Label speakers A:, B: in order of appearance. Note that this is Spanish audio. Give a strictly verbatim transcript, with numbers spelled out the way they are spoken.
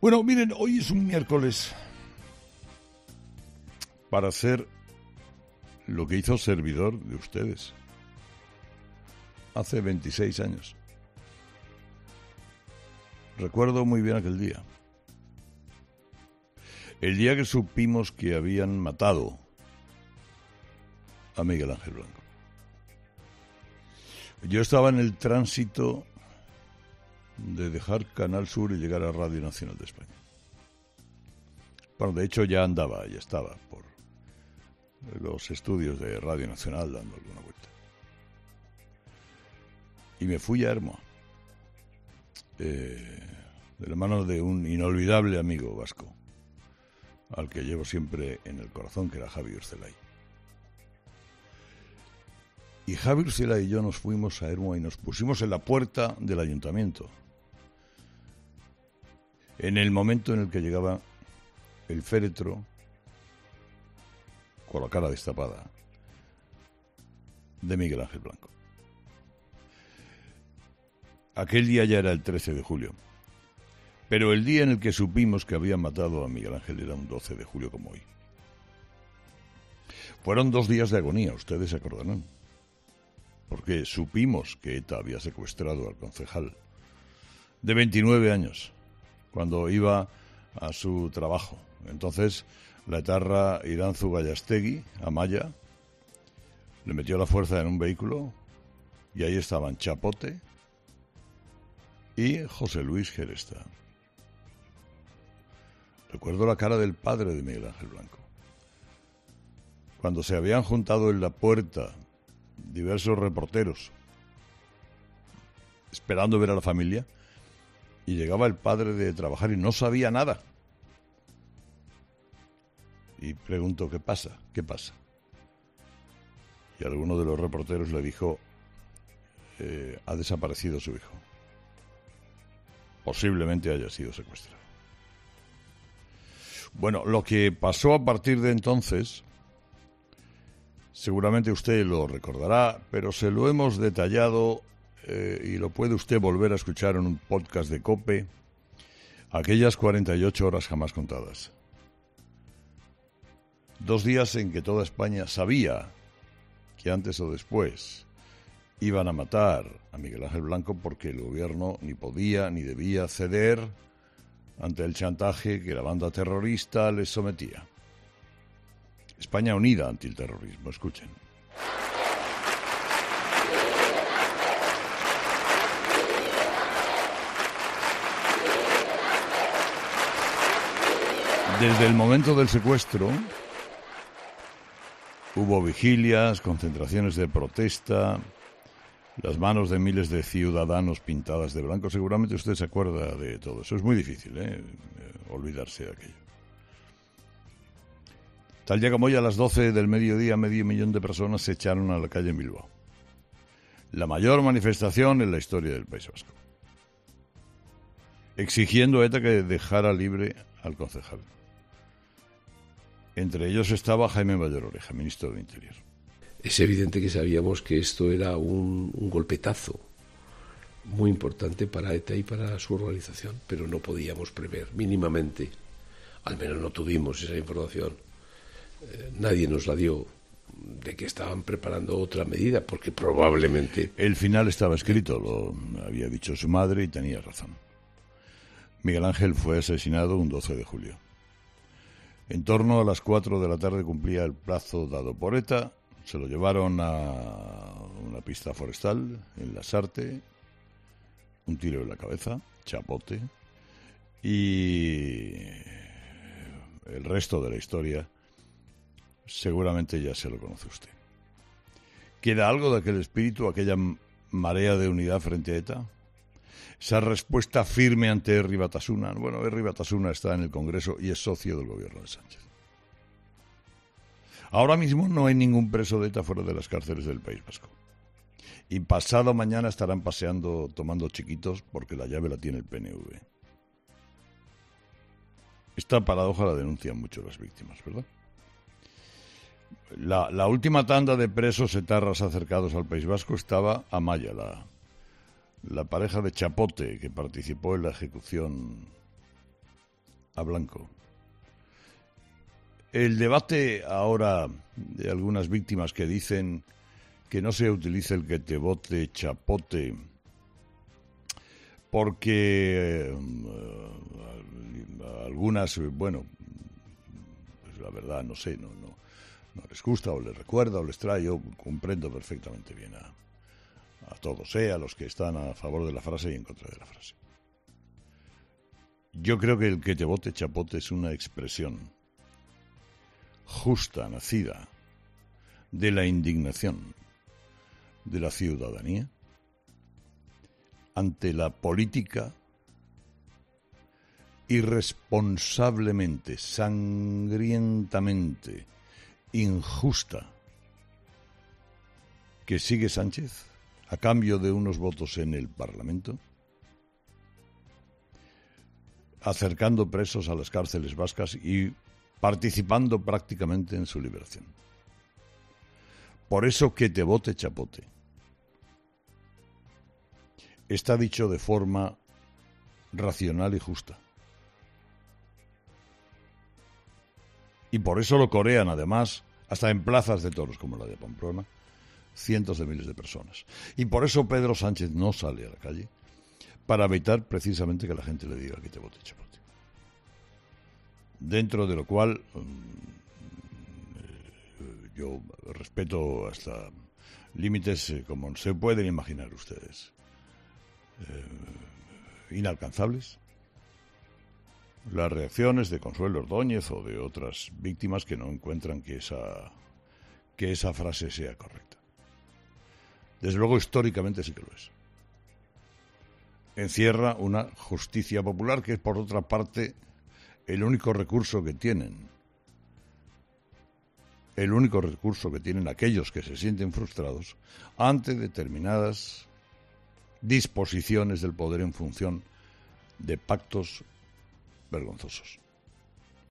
A: Bueno, miren, hoy es un miércoles para hacer lo que hizo servidor de ustedes hace veintiséis años. Recuerdo muy bien aquel día. El día que supimos que habían matado a Miguel Ángel Blanco. Yo estaba en el tránsito de dejar Canal Sur y llegar a Radio Nacional de España. Bueno, de hecho ya andaba, ya estaba por los estudios de Radio Nacional dando alguna vuelta. Y me fui a Hermoa, eh, de la mano de un inolvidable amigo vasco, al que llevo siempre en el corazón, que era Javi Urcelay. Y Javi Urcelay y yo nos fuimos a Hermoa y nos pusimos en la puerta del ayuntamiento, en el momento en el que llegaba el féretro, con la cara destapada, de Miguel Ángel Blanco. Aquel día ya era el trece de julio, pero el día en el que supimos que habían matado a Miguel Ángel era un doce de julio como hoy. Fueron dos días de agonía, ustedes se acordarán, porque supimos que ETA había secuestrado al concejal de veintinueve años, cuando iba a su trabajo. Entonces, la etarra Iranzu Gallastegui, Amaya, le metió la fuerza en un vehículo y ahí estaban Chapote y José Luis Geresta. Recuerdo la cara del padre de Miguel Ángel Blanco. Cuando se habían juntado en la puerta diversos reporteros esperando ver a la familia, y llegaba el padre de trabajar y no sabía nada. Y preguntó, ¿qué pasa? ¿Qué pasa? Y alguno de los reporteros le dijo, eh, ha desaparecido su hijo. Posiblemente haya sido secuestrado. Bueno, lo que pasó a partir de entonces, seguramente usted lo recordará, pero se lo hemos detallado eh, y lo puede usted volver a escuchar en un podcast de COPE, aquellas cuarenta y ocho horas jamás contadas. Dos días en que toda España sabía que antes o después iban a matar a Miguel Ángel Blanco porque el gobierno ni podía ni debía ceder ante el chantaje que la banda terrorista les sometía. España unida ante el terrorismo, escuchen. Desde el momento del secuestro hubo vigilias, concentraciones de protesta, las manos de miles de ciudadanos pintadas de blanco. Seguramente usted se acuerda de todo eso. Es muy difícil, ¿eh? olvidarse de aquello. Tal día como hoy, a las doce del mediodía, medio millón de personas se echaron a la calle en Bilbao. La mayor manifestación en la historia del País Vasco. Exigiendo a ETA que dejara libre al concejal. Entre ellos estaba Jaime Mayor Oreja, ministro del Interior.
B: Es evidente que sabíamos que esto era un, un golpetazo muy importante para ETA y para su organización, pero no podíamos prever mínimamente, al menos no tuvimos esa información, eh, nadie nos la dio, de que estaban preparando otra medida, porque probablemente...
A: El final estaba escrito, lo había dicho su madre y tenía razón. Miguel Ángel fue asesinado un doce de julio. En torno a las cuatro de la tarde cumplía el plazo dado por ETA. Se lo llevaron a una pista forestal en Lasarte, un tiro en la cabeza, Chapote, y el resto de la historia seguramente ya se lo conoce usted. ¿Queda algo de aquel espíritu, aquella marea de unidad frente a ETA? Esa respuesta firme ante Herri Batasuna. Bueno, Herri Batasuna está en el Congreso y es socio del gobierno de Sánchez. Ahora mismo no hay ningún preso de ETA fuera de las cárceles del País Vasco. Y pasado mañana estarán paseando, tomando chiquitos, porque la llave la tiene el P N V. Esta paradoja la denuncian mucho las víctimas, ¿verdad? La, la última tanda de presos etarras acercados al País Vasco estaba Amaya, la, la pareja de Chapote, que participó en la ejecución a blanco. El debate ahora de algunas víctimas que dicen que no se utilice el que te vote chapote porque eh, algunas, bueno, pues la verdad no sé, no, no, no les gusta o les recuerda o les trae, yo comprendo perfectamente bien a, a todos, eh, a los que están a favor de la frase y en contra de la frase. Yo creo que el que te vote chapote es una expresión justa, nacida de la indignación de la ciudadanía ante la política irresponsablemente, sangrientamente injusta que sigue Sánchez a cambio de unos votos en el Parlamento, acercando presos a las cárceles vascas y participando prácticamente en su liberación. Por eso que te vote chapote está dicho de forma racional y justa. Y por eso lo corean, además, hasta en plazas de toros como la de Pamplona, cientos de miles de personas. Y por eso Pedro Sánchez no sale a la calle, para evitar precisamente que la gente le diga que te vote chapote. Dentro de lo cual yo respeto hasta límites eh, como se pueden imaginar ustedes, eh, inalcanzables, las reacciones de Consuelo Ordóñez o de otras víctimas que no encuentran que esa, que esa frase sea correcta. Desde luego, históricamente sí que lo es. Encierra una justicia popular que es, por otra parte, el único recurso que tienen. El único recurso que tienen aquellos que se sienten frustrados ante determinadas disposiciones del poder en función de pactos vergonzosos.